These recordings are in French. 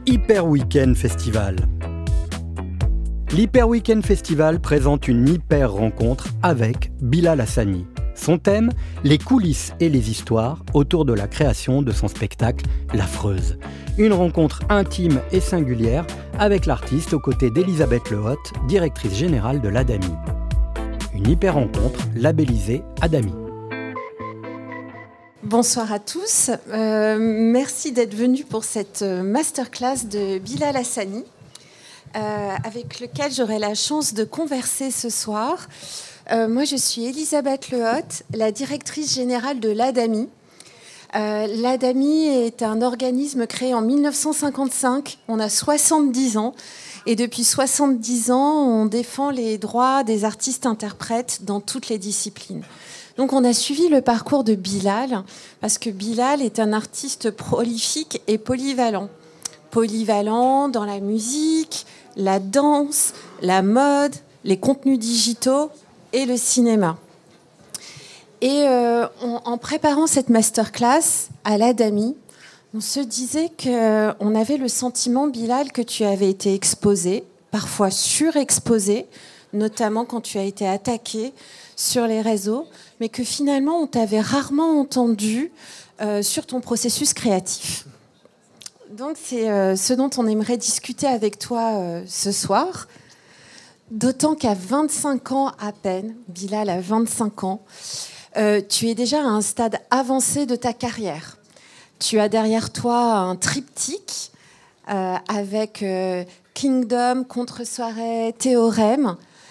Hyper Weekend Festival. L'Hyper Weekend Festival présente une hyper rencontre avec Bilal Hassani. Son thème, les coulisses et les histoires autour de la création de son spectacle L'Affreuse. Une rencontre intime et singulière avec l'artiste aux côtés d'Elisabeth Lehotte, directrice générale de l'Adami. Une hyper rencontre labellisée Adami. Bonsoir à tous. Merci d'être venus pour cette masterclass de Bilal Hassani, avec lequel j'aurai la chance de converser ce soir. Moi, je suis Elisabeth Lehotte, la directrice générale de l'Adami. L'Adami est un organisme créé en 1955. On a 70 ans. Et depuis 70 ans, on défend les droits des artistes-interprètes dans toutes les disciplines. Donc on a suivi le parcours de Bilal, parce que Bilal est un artiste prolifique et polyvalent. Polyvalent dans la musique, la danse, la mode, les contenus digitaux et le cinéma. Et en préparant cette masterclass à l'Adami, on se disait qu'on avait le sentiment, Bilal, que tu avais été exposé, parfois surexposé, notamment quand tu as été attaqué sur les réseaux, mais que finalement on t'avait rarement entendu sur ton processus créatif. Donc c'est ce dont on aimerait discuter avec toi ce soir, d'autant qu'à 25 ans à peine, Bilal a 25 ans, tu es déjà à un stade avancé de ta carrière. Tu as derrière toi un triptyque avec Kingdom, Contre-soirée, Théorème.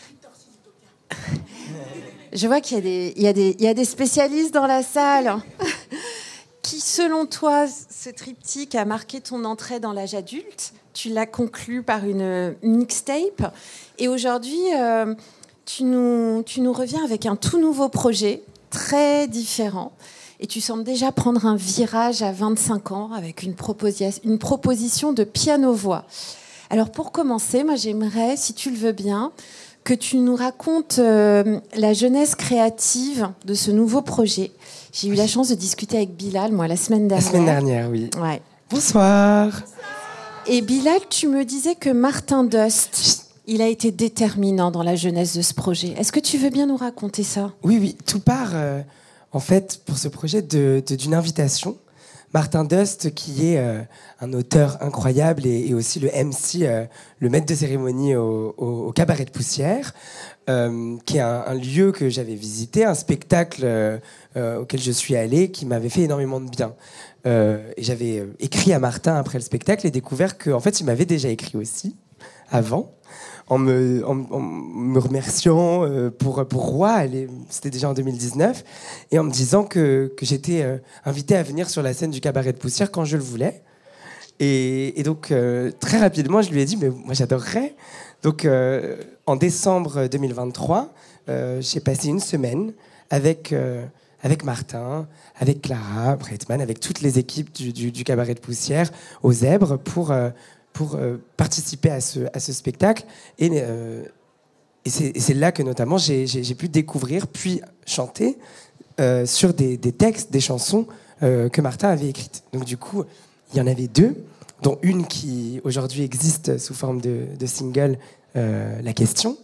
Je vois qu'il y a des spécialistes dans la salle. Qui, selon toi, ce triptyque a marqué ton entrée dans l'âge adulte. Tu l'as conclu par une mixtape. Et aujourd'hui, tu nous reviens avec un tout nouveau projet, très différent. Et tu sembles déjà prendre un virage à 25 ans avec une proposition de piano-voix. Alors, pour commencer, moi, j'aimerais, si tu le veux bien, que tu nous racontes la jeunesse créative de ce nouveau projet. J'ai eu la chance de discuter avec Bilal, moi, la semaine dernière. La semaine dernière, oui. Ouais. Bonsoir. Et Bilal, tu me disais que Martin Dust, il a été déterminant dans la jeunesse de ce projet. Est-ce que tu veux bien nous raconter ça ? Oui. Tout part, en fait, pour ce projet, d'une invitation. Martin Dust, qui est un auteur incroyable et aussi le MC, le maître de cérémonie au Cabaret de Poussière, qui est un lieu que j'avais visité, un spectacle auquel je suis allé, qui m'avait fait énormément de bien. Et j'avais écrit à Martin après le spectacle et découvert qu'en fait, il m'avait déjà écrit aussi, avant, en me remerciant pour Roi, c'était déjà en 2019, et en me disant que j'étais invité à venir sur la scène du Cabaret de Poussière quand je le voulais. Et donc, très rapidement, je lui ai dit, mais moi j'adorerais. Donc, en décembre 2023, j'ai passé une semaine avec Martin, avec Clara Breitman, avec toutes les équipes du Cabaret de Poussière, aux Zèbres, pour participer à ce spectacle. Et c'est là que notamment j'ai pu découvrir, puis chanter sur des textes, des chansons que Martin avait écrites. Donc du coup, il y en avait deux, dont une qui aujourd'hui existe sous forme de single, La Question.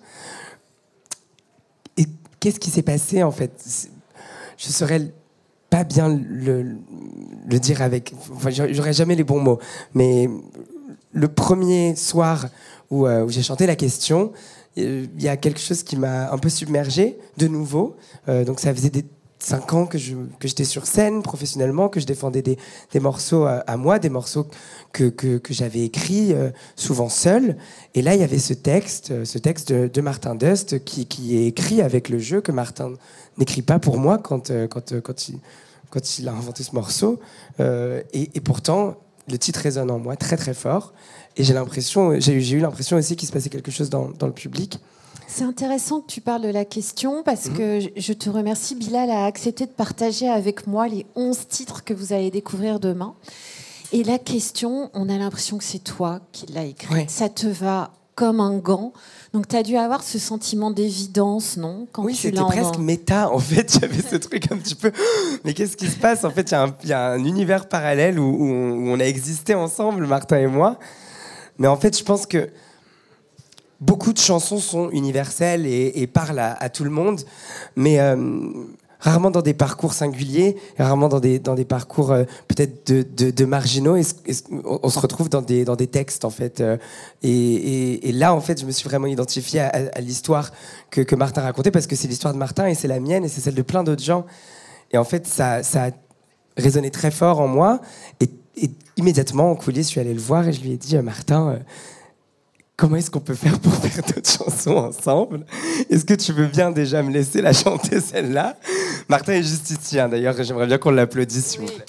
Et qu'est-ce qui s'est passé en fait ? Je saurais pas bien le dire avec... Enfin, j'aurais jamais les bons mots, mais... Le premier soir où j'ai chanté La Question, il y a quelque chose qui m'a un peu submergé de nouveau. Donc ça faisait 5 ans que j'étais sur scène professionnellement, que je défendais des morceaux à moi, des morceaux que j'avais écrits souvent seul. Et là, il y avait ce texte de Martin Dust qui est écrit avec le jeu, que Martin n'écrit pas pour moi quand il a inventé ce morceau. Et pourtant... Le titre résonne en moi très très fort et j'ai eu l'impression aussi qu'il se passait quelque chose dans le public. C'est intéressant que tu parles de La Question parce que je te remercie. Bilal a accepté de partager avec moi les 11 titres que vous allez découvrir demain. Et La Question, on a l'impression que c'est toi qui l'as écrite. Ouais. Ça te va comme un gant. Donc tu as dû avoir ce sentiment d'évidence, non? Quand oui, tu c'était presque méta. En fait, il y avait ce truc un petit peu... Mais qu'est-ce qui se passe? En fait, il y a un univers parallèle où on a existé ensemble, Martin et moi. Mais en fait, je pense que beaucoup de chansons sont universelles et parlent à tout le monde, mais rarement dans des parcours singuliers, rarement dans des parcours peut-être de marginaux. On se retrouve dans des textes, en fait. Et là, en fait, je me suis vraiment identifié à l'histoire que Martin racontait, parce que c'est l'histoire de Martin et c'est la mienne et c'est celle de plein d'autres gens. Et en fait, ça a résonné très fort en moi. Et immédiatement, en coulisses, je suis allé le voir et je lui ai dit, Martin... comment est-ce qu'on peut faire pour faire d'autres chansons ensemble? Est-ce que tu veux bien déjà me laisser la chanter, celle-là? Martin est juste ici, d'ailleurs, j'aimerais bien qu'on l'applaudisse, s'il vous plaît.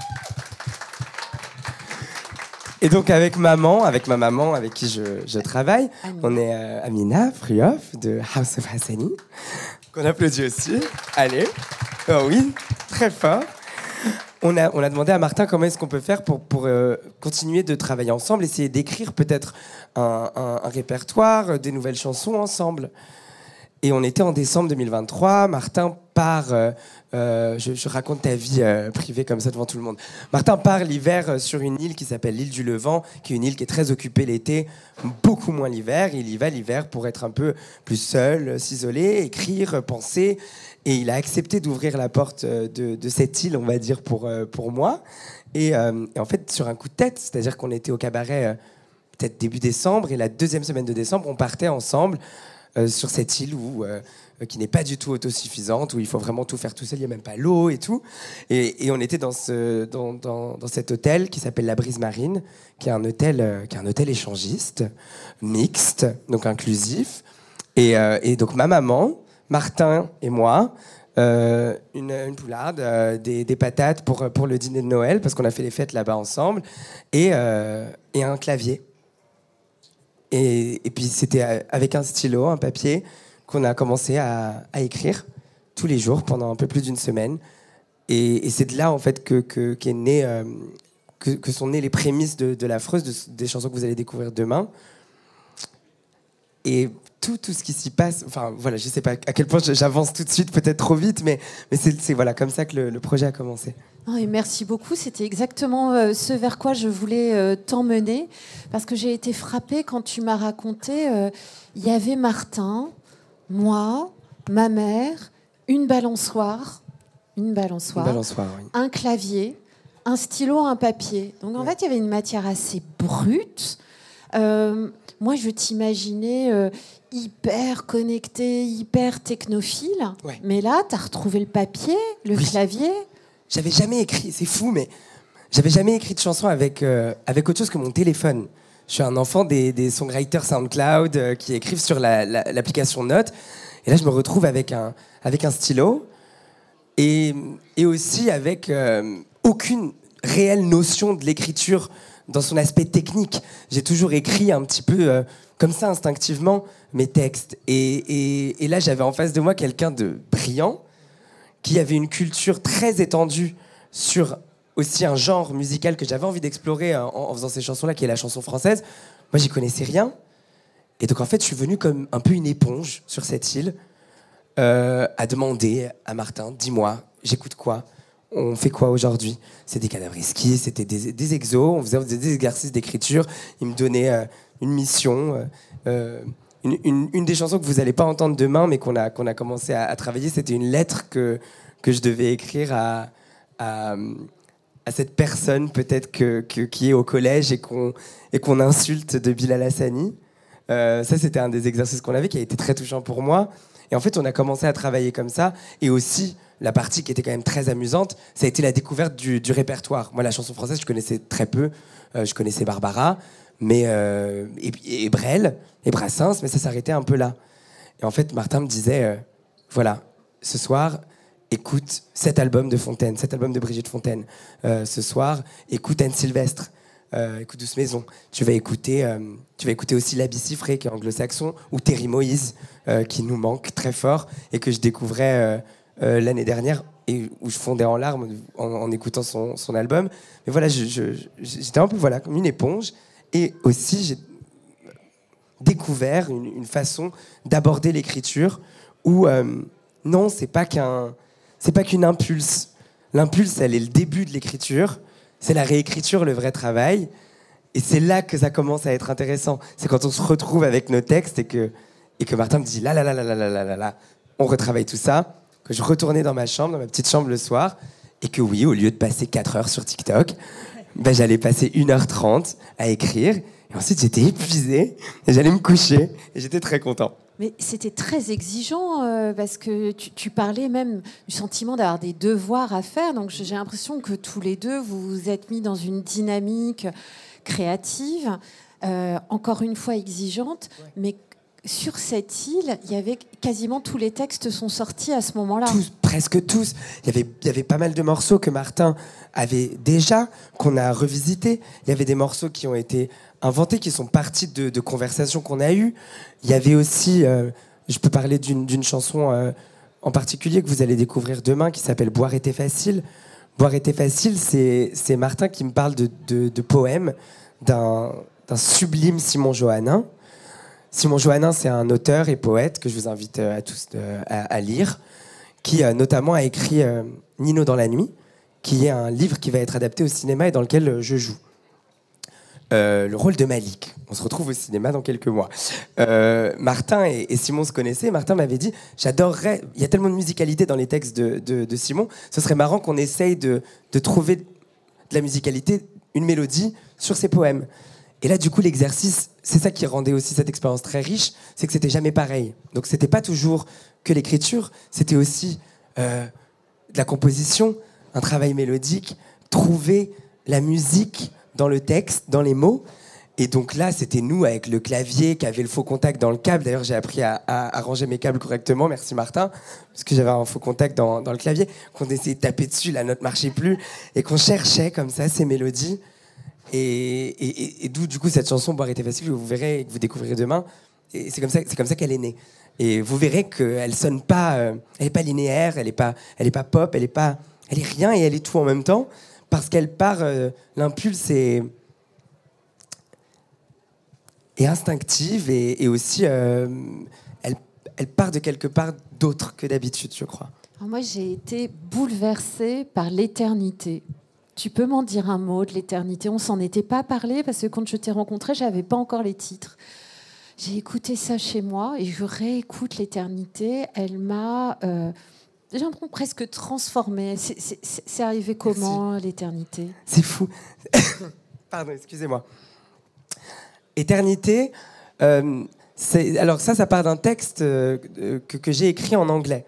Et donc avec ma maman avec qui je travaille, Amina. On est Amina Fruhoff de House of Hassani, qu'on applaudit aussi. Allez, oh oui, très fort. On a demandé à Martin comment est-ce qu'on peut faire pour continuer de travailler ensemble, essayer d'écrire peut-être un répertoire, des nouvelles chansons ensemble. Et on était en décembre 2023. Martin part... je raconte ta vie privée comme ça devant tout le monde. Martin part l'hiver sur une île qui s'appelle l'île du Levant, qui est une île qui est très occupée l'été, beaucoup moins l'hiver. Il y va l'hiver pour être un peu plus seul, s'isoler, écrire, penser. Et il a accepté d'ouvrir la porte de cette île, on va dire, pour moi. Et en fait, sur un coup de tête, c'est-à-dire qu'on était au cabaret peut-être début décembre, et la deuxième semaine de décembre, on partait ensemble sur cette île qui n'est pas du tout autosuffisante, où il faut vraiment tout faire tout seul, il n'y a même pas l'eau et tout. Et on était dans cet hôtel qui s'appelle la Brise Marine, qui est un hôtel échangiste, mixte, donc inclusif. Et donc ma maman, Martin et moi, une poularde, des patates pour le dîner de Noël, parce qu'on a fait les fêtes là-bas ensemble, et un clavier. Et puis c'était avec un stylo, un papier, qu'on a commencé à écrire tous les jours pendant un peu plus d'une semaine. Et c'est de là, en fait, qu'est né, que sont nées les prémices de l'Affreuse, des chansons que vous allez découvrir demain. Et tout ce qui s'y passe, enfin voilà, je sais pas à quel point j'avance tout de suite, peut-être trop vite, mais c'est voilà, comme ça que le projet a commencé. Oh, et merci beaucoup, c'était exactement ce vers quoi je voulais t'emmener, parce que j'ai été frappée quand tu m'as raconté, il y avait Martin, moi, ma mère, une balançoire, oui. Un clavier, un stylo, un papier. Donc en fait, il y avait une matière assez brute. Moi, je t'imaginais hyper connecté, hyper technophile. Ouais. Mais là, tu as retrouvé le papier, le clavier. J'avais jamais écrit, c'est fou, mais j'avais jamais écrit de chanson avec autre chose que mon téléphone. Je suis un enfant des songwriters SoundCloud qui écrivent sur l'application Notes. Et là, je me retrouve avec un stylo et aussi avec aucune réelle notion de l'écriture dans son aspect technique. J'ai toujours écrit un petit peu comme ça, instinctivement, mes textes. Et là, j'avais en face de moi quelqu'un de brillant, qui avait une culture très étendue sur aussi un genre musical que j'avais envie d'explorer en faisant ces chansons-là, qui est la chanson française. Moi, j'y connaissais rien. Et donc, en fait, je suis venu comme un peu une éponge sur cette île, à demander à Martin, dis-moi, j'écoute quoi ? On fait quoi aujourd'hui ? C'est des cadavreski, c'était des exos, on faisait des exercices d'écriture. Il me donnait une mission. Une des chansons que vous n'allez pas entendre demain, mais qu'on a commencé à travailler, c'était une lettre que je devais écrire à cette personne peut-être qui est au collège et qu'on insulte de Bilal Hassani. Ça, c'était un des exercices qu'on avait qui a été très touchant pour moi. Et en fait, on a commencé à travailler comme ça. Et aussi, la partie qui était quand même très amusante, ça a été la découverte du répertoire. Moi, la chanson française, je connaissais très peu. Je connaissais Barbara, mais et Brel, et Brassens, mais ça s'arrêtait un peu là. Et en fait, Martin me disait, voilà, ce soir, écoute cet album de Fontaine, cet album de Brigitte Fontaine. Ce soir, écoute Anne Sylvestre. Écoute Douce Maison. Tu vas écouter aussi L'Habit Siffré, qui est anglo-saxon, ou Terry Moïse, qui nous manque très fort et que je découvrais l'année dernière et où je fondais en larmes en écoutant son album. Mais voilà, j'étais un peu comme une éponge. Et aussi, découvert une façon d'aborder l'écriture où non, c'est pas qu'une impulse. L'impulse, elle est le début de l'écriture. C'est la réécriture, le vrai travail. Et c'est là que ça commence à être intéressant. C'est quand on se retrouve avec nos textes et que Martin me dit là, on retravaille tout ça, que je retournais dans ma chambre, dans ma petite chambre le soir, et que oui, au lieu de passer 4 heures sur TikTok, j'allais passer 1h30 à écrire. Et ensuite, j'étais épuisé et j'allais me coucher. Et j'étais très content. Mais c'était très exigeant parce que tu parlais même du sentiment d'avoir des devoirs à faire. Donc j'ai l'impression que tous les deux, vous vous êtes mis dans une dynamique créative, encore une fois exigeante, mais sur cette île, il y avait quasiment tous les textes sont sortis à ce moment-là. Tous, presque tous. Il y avait pas mal de morceaux que Martin avait déjà, qu'on a revisités. Il y avait des morceaux qui ont été inventés, qui sont partis de conversations qu'on a eues. Il y avait aussi, je peux parler d'une chanson en particulier que vous allez découvrir demain, qui s'appelle « Boire était facile ». « Boire était facile », c'est Martin qui me parle de poèmes d'un sublime Simon Johannin. Simon Johannin, c'est un auteur et poète que je vous invite à tous à lire, qui notamment a écrit Nino dans la nuit, qui est un livre qui va être adapté au cinéma et dans lequel je joue. Le rôle de Malik. On se retrouve au cinéma dans quelques mois. Martin et Simon se connaissaient. Martin m'avait dit, j'adorerais, il y a tellement de musicalité dans les textes de Simon, ce serait marrant qu'on essaye de trouver de la musicalité, une mélodie sur ses poèmes. Et là, du coup, l'exercice, c'est ça qui rendait aussi cette expérience très riche, c'est que c'était jamais pareil. Donc, c'était pas toujours que l'écriture, c'était aussi de la composition, un travail mélodique, trouver la musique dans le texte, dans les mots. Et donc là, c'était nous avec le clavier qui avait le faux contact dans le câble. D'ailleurs, j'ai appris à ranger mes câbles correctement. Merci Martin, parce que j'avais un faux contact dans le clavier, qu'on essayait de taper dessus, la note marchait plus, et qu'on cherchait comme ça ces mélodies. Et d'où du coup cette chanson Boire était facile, que vous verrez et que vous découvrirez demain. Et c'est comme ça qu'elle est née. Et vous verrez qu'elle sonne pas, elle est pas linéaire, elle est pas pop, elle est rien et elle est tout en même temps, parce qu'elle part, l'impulse est instinctive et aussi elle part de quelque part d'autre que d'habitude, je crois. Alors moi, j'ai été bouleversée par l'éternité. Tu peux m'en dire un mot de l'éternité? On s'en était pas parlé parce que quand je t'ai rencontré, j'avais pas encore les titres. J'ai écouté ça chez moi et je réécoute l'éternité. Elle m'a, j'ai l'impression presque transformée. C'est arrivé comment, l'éternité? C'est fou. Pardon, excusez-moi. Éternité, alors ça part d'un texte que j'ai écrit en anglais.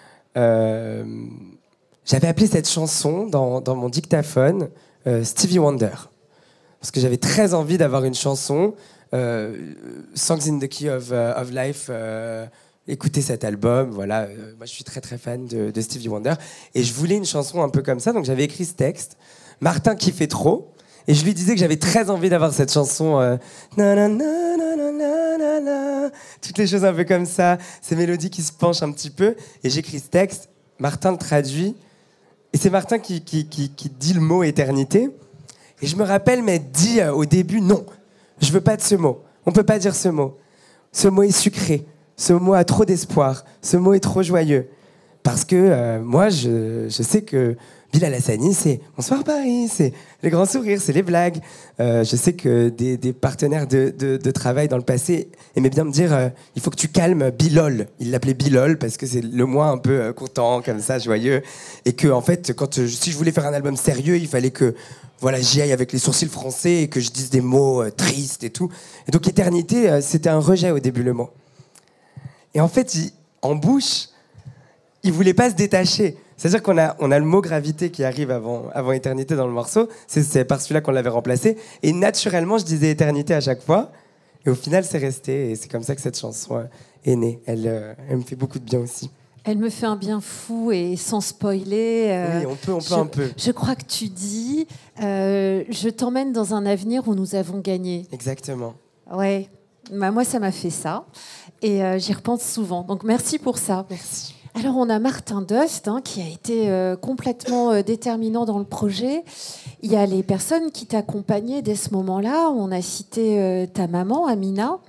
J'avais appelé cette chanson dans mon dictaphone Stevie Wonder, parce que j'avais très envie d'avoir une chanson, Songs in the Key of Life. Écoutez cet album, voilà. Moi, je suis très très fan de Stevie Wonder, et je voulais une chanson un peu comme ça, donc j'avais écrit ce texte. Martin kiffait trop, et je lui disais que j'avais très envie d'avoir cette chanson, na, na, na, na, na, na, na, toutes les choses un peu comme ça, ces mélodies qui se penchent un petit peu, et j'écris ce texte. Martin le traduit. Et c'est Martin qui dit le mot éternité. Et je me rappelle m'être dit au début, non, je veux pas de ce mot. On peut pas dire ce mot. Ce mot est sucré. Ce mot a trop d'espoir. Ce mot est trop joyeux. Parce que moi, je sais que Bilal Hassani, c'est « Bonsoir Paris », c'est les grands sourires, c'est les blagues. Je sais que des partenaires de travail dans le passé aimaient bien me dire « Il faut que tu calmes Bilol ». Il l'appelait Bilol parce que c'est le moi un peu content, comme ça, joyeux. Et que, en fait, si je voulais faire un album sérieux, il fallait que j'y aille avec les sourcils français et que je dise des mots tristes et tout. Et donc, éternité, c'était un rejet au début, le mot. Et en fait, en bouche, il voulait pas se détacher. C'est-à-dire qu'on a le mot gravité qui arrive avant éternité dans le morceau. C'est par celui-là qu'on l'avait remplacé. Et naturellement, je disais éternité à chaque fois. Et au final, c'est resté. Et c'est comme ça que cette chanson est née. Elle me fait beaucoup de bien aussi. Elle me fait un bien fou et sans spoiler. Oui, on peut un peu. Je crois que tu dis je t'emmène dans un avenir où nous avons gagné. Exactement. Ouais. Bah, moi, ça m'a fait ça. Et j'y repense souvent. Donc, merci pour ça. Merci. Alors, on a Martin Dust qui a été complètement déterminant dans le projet. Il y a les personnes qui t'accompagnaient dès ce moment-là. On a cité ta maman, Amina.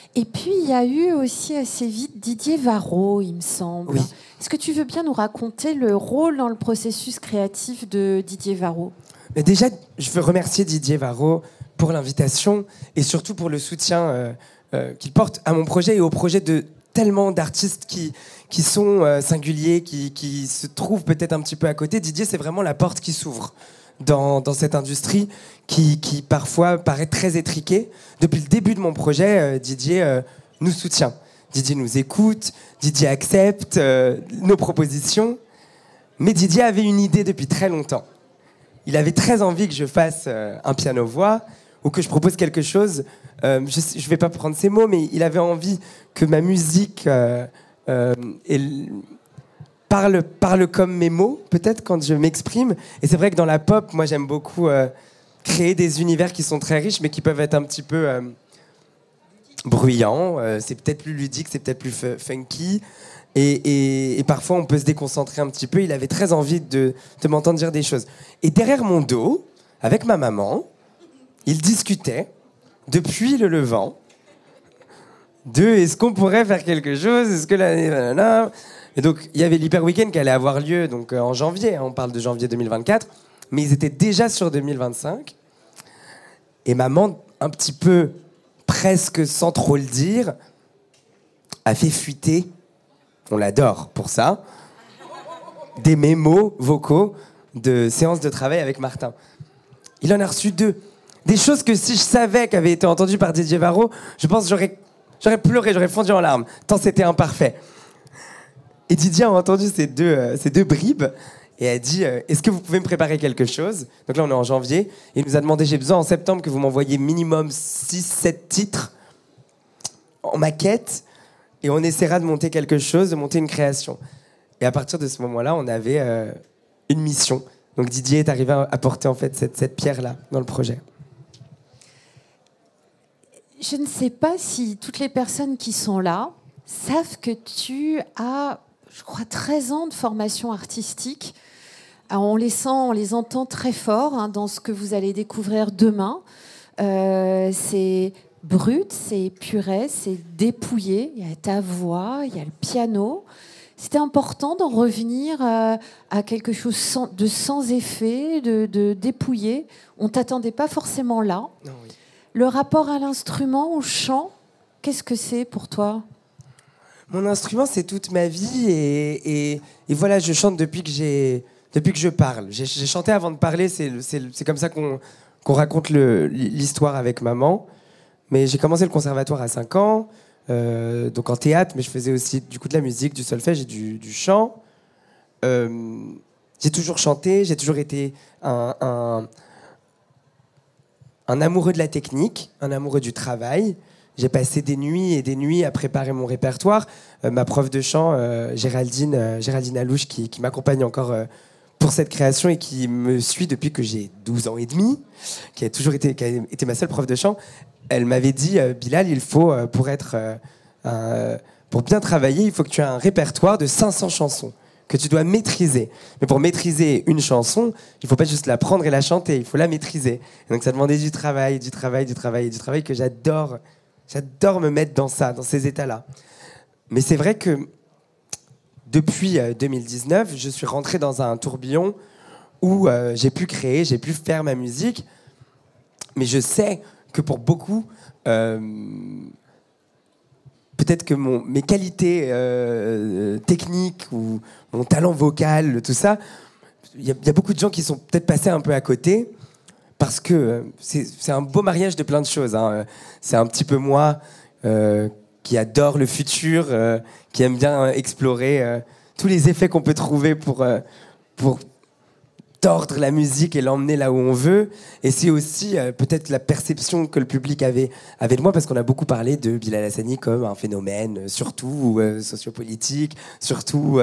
Et puis, il y a eu aussi assez vite Didier Varro, il me semble. Oui. Est-ce que tu veux bien nous raconter le rôle dans le processus créatif de Didier Varro ? Mais déjà, je veux remercier Didier Varro pour l'invitation et surtout pour le soutien qu'il porte à mon projet et au projet de tellement d'artistes qui sont singuliers, qui se trouvent peut-être un petit peu à côté. Didier, c'est vraiment la porte qui s'ouvre dans cette industrie qui parfois paraît très étriquée. Depuis le début de mon projet, Didier nous soutient. Didier nous écoute, Didier accepte nos propositions. Mais Didier avait une idée depuis très longtemps. Il avait très envie que je fasse un piano-voix ou que je propose quelque chose. Je ne vais pas prendre ces mots, mais il avait envie que ma musique parle comme mes mots, peut-être, quand je m'exprime. Et c'est vrai que dans la pop, moi, j'aime beaucoup créer des univers qui sont très riches, mais qui peuvent être un petit peu bruyants. C'est peut-être plus ludique, c'est peut-être plus funky. Et parfois, on peut se déconcentrer un petit peu. Il avait très envie de m'entendre dire des choses. Et derrière mon dos, avec ma maman, il discutait, depuis le Levant, de est-ce qu'on pourrait faire quelque chose, est-ce que la... Et donc, il y avait l'Hyper Weekend qui allait avoir lieu donc, en janvier, hein, on parle de janvier 2024, mais ils étaient déjà sur 2025. Et maman, un petit peu, presque sans trop le dire, a fait fuiter, on l'adore pour ça, des mémos vocaux de séances de travail avec Martin. Il en a reçu 2. Des choses que si je savais qu'avaient été entendues par Didier Varro, je pense que j'aurais pleuré, j'aurais fondu en larmes, tant c'était imparfait. Et Didier a entendu ces deux bribes et a dit est-ce que vous pouvez me préparer quelque chose ? Donc là, on est en janvier. Et il nous a demandé j'ai besoin en septembre que vous m'envoyiez minimum 6-7 titres en maquette et on essaiera de monter quelque chose, de monter une création. Et à partir de ce moment-là, on avait une mission. Donc Didier est arrivé à porter en fait cette pierre-là dans le projet. Je ne sais pas si toutes les personnes qui sont là savent que tu as, je crois, 13 ans de formation artistique. Alors, on les sent, on les entend très fort hein, dans ce que vous allez découvrir demain. C'est brut, c'est purée, c'est dépouillé. Il y a ta voix, il y a le piano. C'était important d'en revenir à quelque chose de sans effet, de dépouillé. On ne t'attendait pas forcément là. Non, oui. Le rapport à l'instrument, au chant, qu'est-ce que c'est pour toi ? Mon instrument, c'est toute ma vie et voilà, je chante depuis que je parle. J'ai chanté avant de parler, c'est comme ça qu'on raconte l'histoire avec maman. Mais j'ai commencé le conservatoire à 5 ans, donc en théâtre, mais je faisais aussi du coup de la musique, du solfège et du chant. J'ai toujours chanté, j'ai toujours été un amoureux de la technique, un amoureux du travail. J'ai passé des nuits et des nuits à préparer mon répertoire. Ma prof de chant, Géraldine Alouche, qui m'accompagne encore pour cette création et qui me suit depuis que j'ai 12 ans et demi, qui a été ma seule prof de chant, elle m'avait dit Bilal, il faut, pour bien travailler, il faut que tu aies un répertoire de 500 chansons que tu dois maîtriser. Mais pour maîtriser une chanson, il ne faut pas juste la prendre et la chanter, il faut la maîtriser. Et donc ça demandait du travail que j'adore. J'adore me mettre dans ces états-là. Mais c'est vrai que depuis 2019, je suis rentré dans un tourbillon où j'ai pu créer, j'ai pu faire ma musique. Mais je sais que pour beaucoup, peut-être que mes qualités techniques ou mon talent vocal, tout ça, il y a beaucoup de gens qui sont peut-être passés un peu à côté parce que c'est un beau mariage de plein de choses. Hein. C'est un petit peu moi qui adore le futur, qui aime bien explorer tous les effets qu'on peut trouver pour tordre la musique et l'emmener là où on veut. Et c'est aussi peut-être la perception que le public avait de moi, parce qu'on a beaucoup parlé de Bilal Hassani comme un phénomène, surtout sociopolitique, surtout,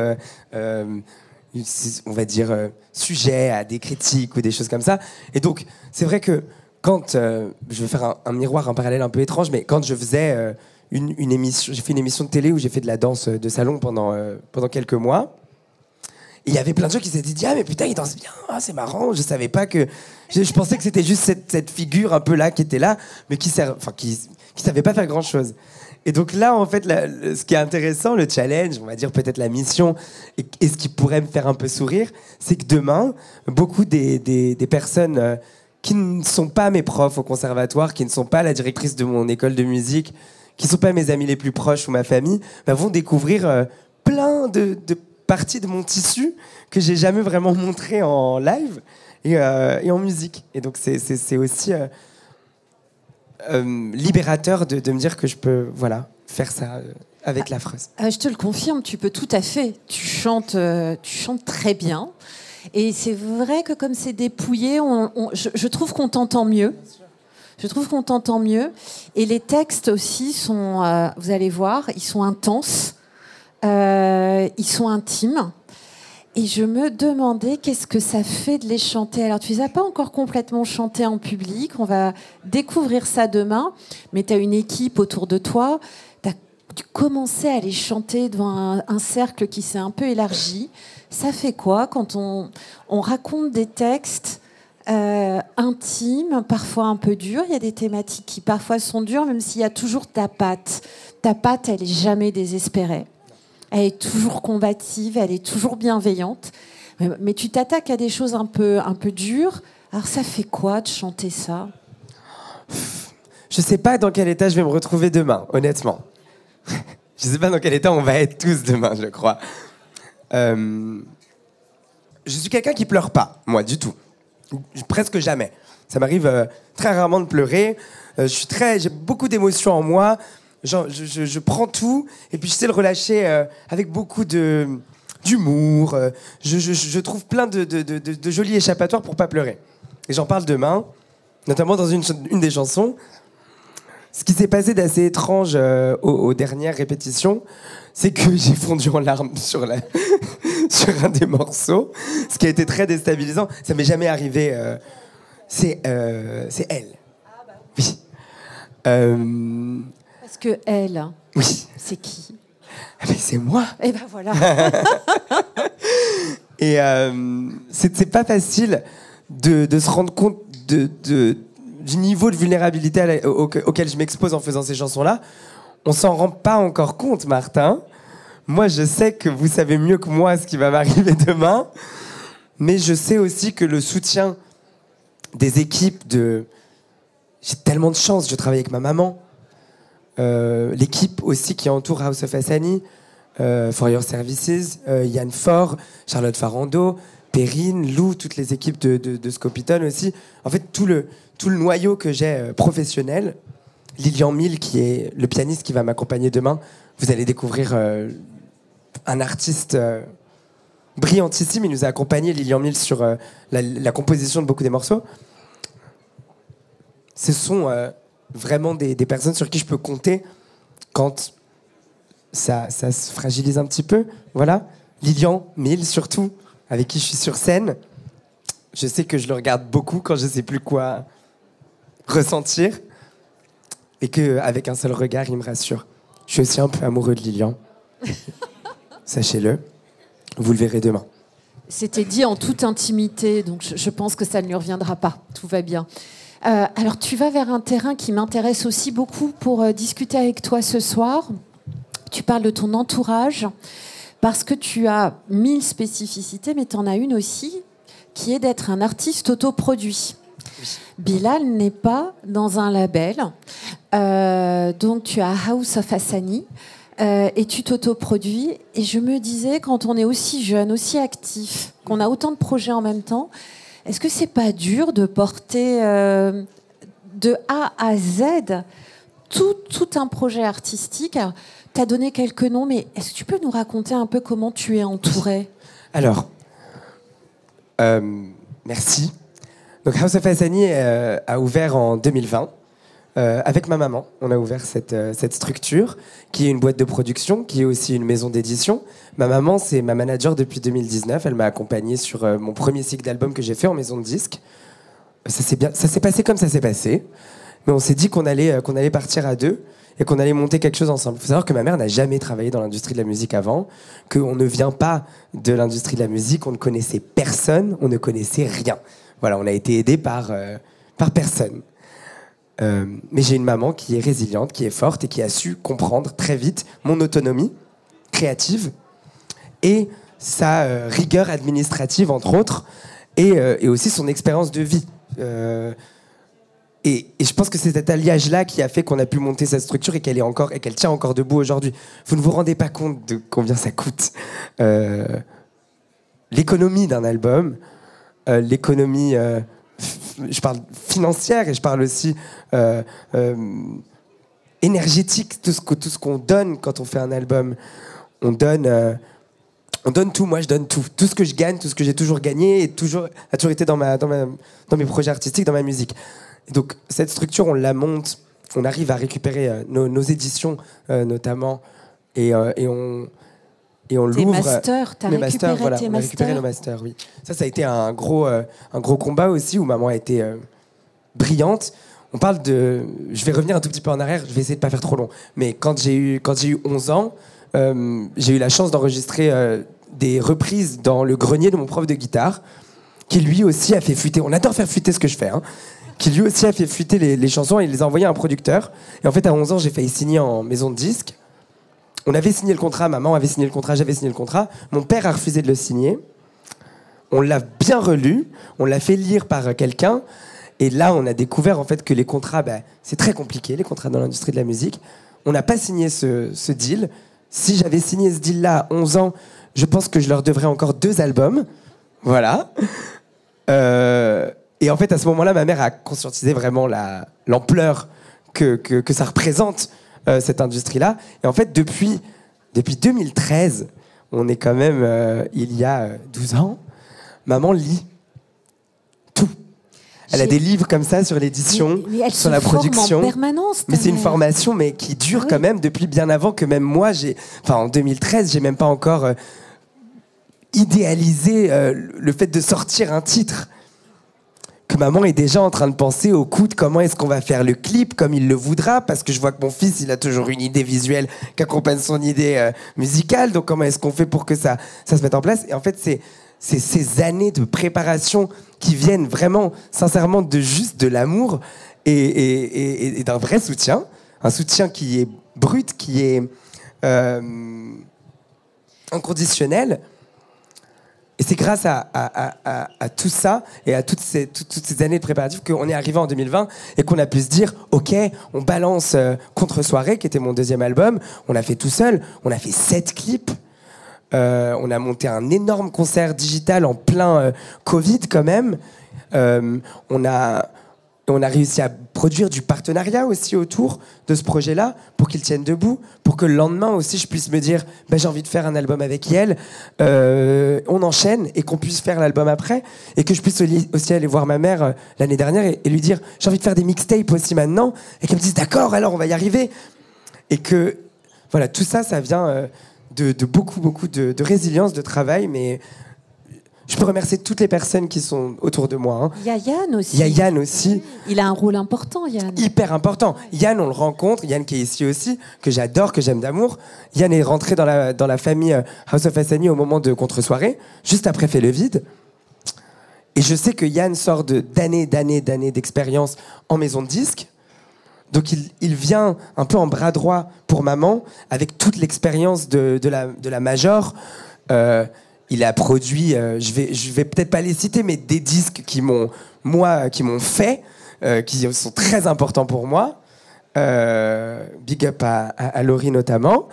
on va dire, sujet à des critiques ou des choses comme ça. Et donc, c'est vrai que quand, je vais faire un miroir, un parallèle un peu étrange, mais quand je faisais une émission, j'ai fait une émission de télé où j'ai fait de la danse de salon pendant quelques mois. Il y avait plein de gens qui s'étaient dit « Ah, mais putain, il danse bien, ah, c'est marrant, je savais pas que... » Je pensais que c'était juste cette figure un peu là, qui était là, mais qui savait pas faire grand-chose. Et donc là, en fait, ce qui est intéressant, le challenge, on va dire peut-être la mission, et ce qui pourrait me faire un peu sourire, c'est que demain, beaucoup des personnes qui ne sont pas mes profs au conservatoire, qui ne sont pas la directrice de mon école de musique, qui ne sont pas mes amis les plus proches ou ma famille, vont découvrir plein de parties de mon tissu que j'ai jamais vraiment montré en live et en musique. Et donc c'est aussi libérateur de me dire que je peux faire ça avec l'Affreuse. Je te le confirme, tu peux tout à fait. Tu chantes très bien. Et c'est vrai que comme c'est dépouillé, je trouve qu'on t'entend mieux. Je trouve qu'on t'entend mieux. Et les textes aussi sont, vous allez voir, ils sont intenses, ils sont intimes. Et je me demandais qu'est-ce que ça fait de les chanter. Alors, tu les as pas encore complètement chantés en public. On va découvrir ça demain. Mais tu as une équipe autour de toi. Tu commençais à les chanter devant un cercle qui s'est un peu élargi. Ça fait quoi quand on raconte des textes intimes, parfois un peu durs? Il y a des thématiques qui parfois sont dures, même s'il y a toujours ta patte. Ta patte, elle n'est jamais désespérée. Elle est toujours combative, elle est toujours bienveillante. Mais tu t'attaques à des choses un peu dures. Alors ça fait quoi de chanter ça? Je sais pas dans quel état je vais me retrouver demain, honnêtement. Je sais pas dans quel état on va être tous demain, je crois. Je suis quelqu'un qui pleure pas, moi, du tout. Presque jamais. Ça m'arrive très rarement de pleurer. J'ai beaucoup d'émotions en moi. Je prends tout et puis je sais le relâcher avec beaucoup d'humour. Je trouve plein de jolis échappatoires pour pas pleurer. Et j'en parle demain, notamment dans une des chansons. Ce qui s'est passé d'assez étrange aux dernières répétitions, c'est que j'ai fondu en larmes sur un des morceaux, ce qui a été très déstabilisant. Ça m'est jamais arrivé. C'est elle. Oui. Parce que elle, oui. C'est qui? Mais c'est moi. Et ben voilà. Et c'est pas facile de se rendre compte du niveau de vulnérabilité auquel je m'expose en faisant ces chansons-là. On s'en rend pas encore compte, Martin. Moi, je sais que vous savez mieux que moi ce qui va m'arriver demain. Mais je sais aussi que le soutien des équipes J'ai tellement de chance, je travaille avec ma maman. L'équipe aussi qui entoure House of Hassani, For Your Services, Yann Faure, Charlotte Farando, Perrine, Lou, toutes les équipes de Scopitone aussi. En fait, tout le noyau que j'ai professionnel. Lilian Mille, qui est le pianiste qui va m'accompagner demain. Vous allez découvrir un artiste brillantissime. Il nous a accompagnés, Lilian Mille, sur la composition de beaucoup des morceaux. Ce sont vraiment des personnes sur qui je peux compter quand ça se fragilise un petit peu. Voilà. Lilian Mille, surtout, avec qui je suis sur scène. Je sais que je le regarde beaucoup quand je ne sais plus quoi ressentir. Et qu'avec un seul regard, il me rassure. Je suis aussi un peu amoureux de Lilian. Sachez-le. Vous le verrez demain. C'était dit en toute intimité, donc je pense que ça ne lui reviendra pas. Tout va bien. Alors, tu vas vers un terrain qui m'intéresse aussi beaucoup pour discuter avec toi ce soir. Tu parles de ton entourage, parce que tu as 1000 spécificités, mais tu en as une aussi, qui est d'être un artiste autoproduit. Oui. Bilal n'est pas dans un label. Donc, tu as House of Hassani et tu t'autoproduis. Et je me disais, quand on est aussi jeune, aussi actif, qu'on a autant de projets en même temps, est-ce que c'est pas dur de porter de A à Z tout un projet artistique? Tu as donné quelques noms, mais est-ce que tu peux nous raconter un peu comment tu es entouré? Alors, merci. Donc House of Hassani a ouvert en 2020. Avec ma maman, on a ouvert cette structure qui est une boîte de production, qui est aussi une maison d'édition. Ma maman, c'est ma manager depuis 2019. Elle m'a accompagné sur mon premier cycle d'album que j'ai fait en maison de disques. Ça s'est passé comme ça s'est passé. Mais on s'est dit qu'on allait partir à deux et qu'on allait monter quelque chose ensemble. Il faut savoir que ma mère n'a jamais travaillé dans l'industrie de la musique avant, qu'on ne vient pas de l'industrie de la musique, on ne connaissait personne, on ne connaissait rien. Voilà, on a été aidés par personne. Mais j'ai une maman qui est résiliente, qui est forte et qui a su comprendre très vite mon autonomie créative et sa rigueur administrative, entre autres, et aussi son expérience de vie. Et je pense que c'est cet alliage-là qui a fait qu'on a pu monter cette structure et qu'elle tient encore debout aujourd'hui. Vous ne vous rendez pas compte de combien ça coûte. L'économie d'un album, l'économie, je parle financière et je parle aussi énergétique, tout ce qu'on donne quand on fait un album. On donne tout, moi je donne tout. Tout ce que je gagne, tout ce que j'ai toujours gagné a toujours été dans mes projets artistiques, dans ma musique. Et donc cette structure, on la monte, on arrive à récupérer nos éditions notamment, et on l'ouvre. Tes masters, t'as récupéré voilà, tes on a masters. récupéré nos masters, oui. Ça a été un gros combat aussi, où maman a été brillante. On parle de... Je vais revenir un tout petit peu en arrière, je vais essayer de pas faire trop long. Mais quand j'ai eu 11 ans, j'ai eu la chance d'enregistrer des reprises dans le grenier de mon prof de guitare, qui lui aussi a fait fuiter... On adore faire fuiter ce que je fais, hein. Qui lui aussi a fait fuiter les chansons et il les a envoyées à un producteur. Et en fait, à 11 ans, j'ai failli signer en maison de disque. On avait signé le contrat, maman avait signé le contrat, j'avais signé le contrat. Mon père a refusé de le signer. On l'a bien relu, on l'a fait lire par quelqu'un. Et là, on a découvert en fait que les contrats, c'est très compliqué, les contrats dans l'industrie de la musique. On n'a pas signé ce deal. Si j'avais signé ce deal-là à 11 ans, je pense que je leur devrais encore 2 albums. Voilà. Et en fait, à ce moment-là, ma mère a conscientisé vraiment l'ampleur que ça représente, cette industrie-là. Et en fait, depuis 2013, on est quand même, il y a 12 ans, maman lit tout. Elle a des livres comme ça sur l'édition, sur la production. En permanence, mais c'est une formation mais qui dure quand même depuis bien avant que même moi, en 2013, j'ai même pas encore idéalisé le fait de sortir un titre. Que maman est déjà en train de penser au coup de comment est-ce qu'on va faire le clip comme il le voudra, parce que je vois que mon fils, il a toujours une idée visuelle qui accompagne son idée musicale, donc comment est-ce qu'on fait pour que ça se mette en place. Et en fait, c'est ces années de préparation qui viennent vraiment, sincèrement, de l'amour et d'un vrai soutien, un soutien qui est brut, qui est inconditionnel. Et c'est grâce à tout ça et à toutes ces années de préparatifs qu'on est arrivé en 2020 et qu'on a pu se dire ok, on balance Contre-soirée, qui était mon 2e album. On l'a fait tout seul, on a fait 7 clips, on a monté un énorme concert digital en plein Covid quand même. On a réussi à produire du partenariat aussi autour de ce projet-là pour qu'il tienne debout, pour que le lendemain aussi je puisse me dire j'ai envie de faire un album avec Yael, on enchaîne et qu'on puisse faire l'album après, et que je puisse aussi aller voir ma mère l'année dernière et lui dire j'ai envie de faire des mixtapes aussi maintenant, et qu'elle me dise d'accord, alors on va y arriver. Et que voilà, tout ça vient de beaucoup de résilience, de travail, mais je peux remercier toutes les personnes qui sont autour de moi. Il y a Yann aussi. Il y a Yann aussi. Il a un rôle important, Yann. Hyper important. Yann, on le rencontre. Yann qui est ici aussi, que j'adore, que j'aime d'amour. Yann est rentré dans la famille House of Hassani au moment de Contre-soirée, juste après Fait le vide. Et je sais que Yann sort d'années d'expérience en maison de disque. Donc il vient un peu en bras droit pour maman, avec toute l'expérience de la major. Il a produit, je vais peut-être pas les citer, mais des disques qui m'ont fait, qui sont très importants pour moi. Big up à Laurie notamment.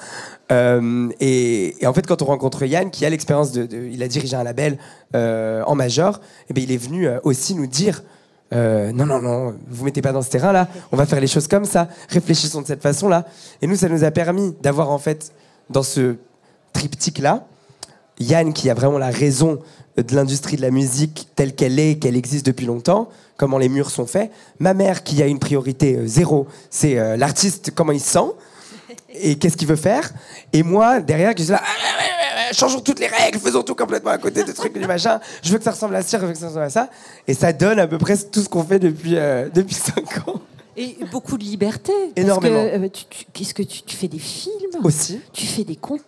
Et en fait, quand on rencontre Yann, qui a l'expérience il a dirigé un label en major, et il est venu aussi nous dire non, vous mettez pas dans ce terrain-là, on va faire les choses comme ça, réfléchissons de cette façon-là. Et nous, ça nous a permis d'avoir en fait, dans ce triptyque-là, Yann qui a vraiment la raison de l'industrie de la musique telle qu'elle est, qu'elle existe depuis longtemps, comment les murs sont faits. Ma mère qui a une priorité zéro, c'est l'artiste, comment il se sent et qu'est-ce qu'il veut faire. Et moi, derrière, qui suis là, changeons toutes les règles, faisons tout complètement à côté des trucs du machin. Je veux que ça ressemble à ça, je veux que ça ressemble à ça. Et ça donne à peu près tout ce qu'on fait depuis 5 ans. Et beaucoup de liberté. Énormément. Qu'est-ce que tu fais des films aussi. Tu fais des contenus.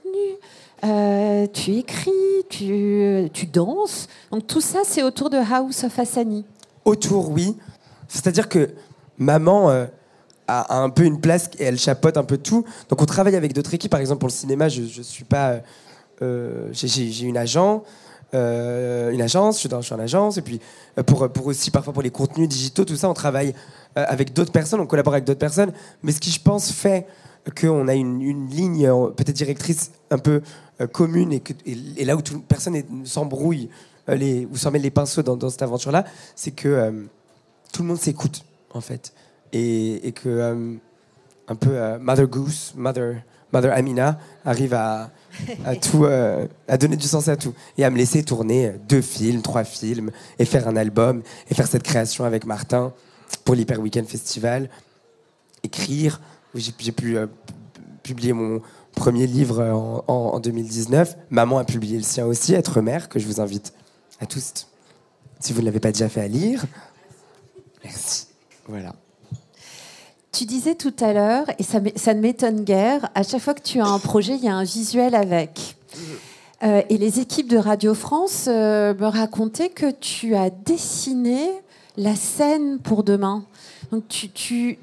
Tu écris, tu danses. Donc tout ça, c'est autour de House of Hassani. Autour, oui. C'est-à-dire que maman a un peu une place et elle chapeaute un peu tout. Donc on travaille avec d'autres équipes. Par exemple, pour le cinéma, je suis pas... j'ai une agence, je suis en agence. Et puis pour aussi, parfois pour les contenus digitaux, tout ça, on travaille avec d'autres personnes, on collabore avec d'autres personnes. Mais ce qui, je pense, fait qu'on a une ligne peut-être directrice un peu commune et là où personne s'embrouille ou s'en mêle les pinceaux dans cette aventure-là, c'est que tout le monde s'écoute, en fait. Et que un peu Mother Goose, Mother Amina arrive à tout, à donner du sens à tout et à me laisser tourner 2 films, 3 films et faire un album et faire cette création avec Martin pour l'Hyper Weekend Festival, écrire. J'ai pu publier mon premier livre en 2019. Maman a publié le sien aussi, Être mère, que je vous invite à tous, si vous ne l'avez pas déjà fait, à lire. Merci. Voilà. Tu disais tout à l'heure, et ça ne m'étonne guère, à chaque fois que tu as un projet, il y a un visuel avec. Et les équipes de Radio France me racontaient que tu as dessiné la scène pour demain. Donc tu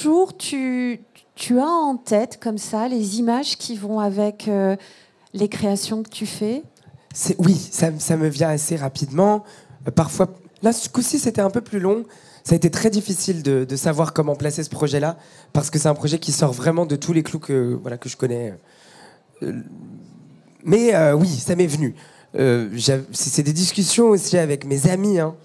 as en tête comme ça les images qui vont avec les créations que tu fais. Oui, ça me vient assez rapidement. Parfois, là, ce coup-ci, c'était un peu plus long. Ça a été très difficile de savoir comment placer ce projet-là, parce que c'est un projet qui sort vraiment de tous les clous que je connais. Mais oui, ça m'est venu. C'est des discussions aussi avec mes amis. Hein.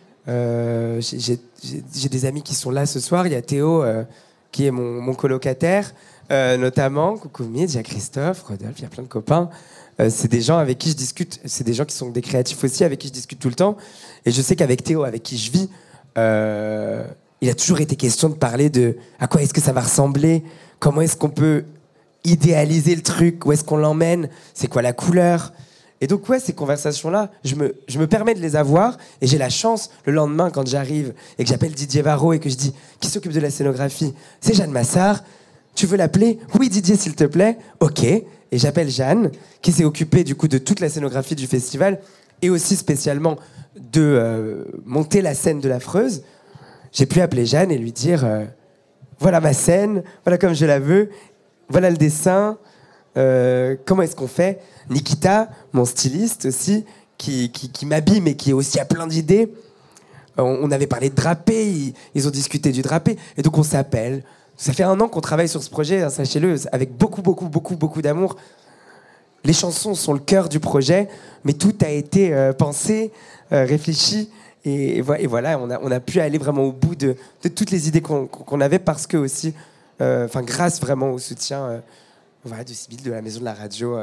J'ai des amis qui sont là ce soir. Il y a Théo, qui est mon colocataire, notamment. Coucou Mid, il y a Christophe, Rodolphe, il y a plein de copains. C'est des gens avec qui je discute. C'est des gens qui sont des créatifs aussi, avec qui je discute tout le temps. Et je sais qu'avec Théo, avec qui je vis, il a toujours été question de parler de à quoi est-ce que ça va ressembler, comment est-ce qu'on peut idéaliser le truc, où est-ce qu'on l'emmène, c'est quoi la couleur. Et donc ouais, ces conversations-là, je me permets de les avoir, et j'ai la chance le lendemain quand j'arrive et que j'appelle Didier Varro et que je dis qui s'occupe de la scénographie, c'est Jeanne Massard. Tu veux l'appeler? Oui Didier, s'il te plaît. Ok. Et j'appelle Jeanne qui s'est occupée du coup de toute la scénographie du festival et aussi spécialement de monter la scène de l'Affreuse. J'ai pu appeler Jeanne et lui dire voilà ma scène, voilà comme je la veux, voilà le dessin, comment est-ce qu'on fait. Nikita, mon styliste aussi, qui m'habille mais qui aussi a plein d'idées. On avait parlé de drapé, ils ont discuté du drapé, et donc on s'appelle. Ça fait 1 an qu'on travaille sur ce projet, hein, sachez-le, avec beaucoup d'amour. Les chansons sont le cœur du projet, mais tout a été pensé, réfléchi. Et voilà, on a pu aller vraiment au bout de toutes les idées qu'on avait, parce que aussi, grâce vraiment au soutien de Sybille, de la Maison de la Radio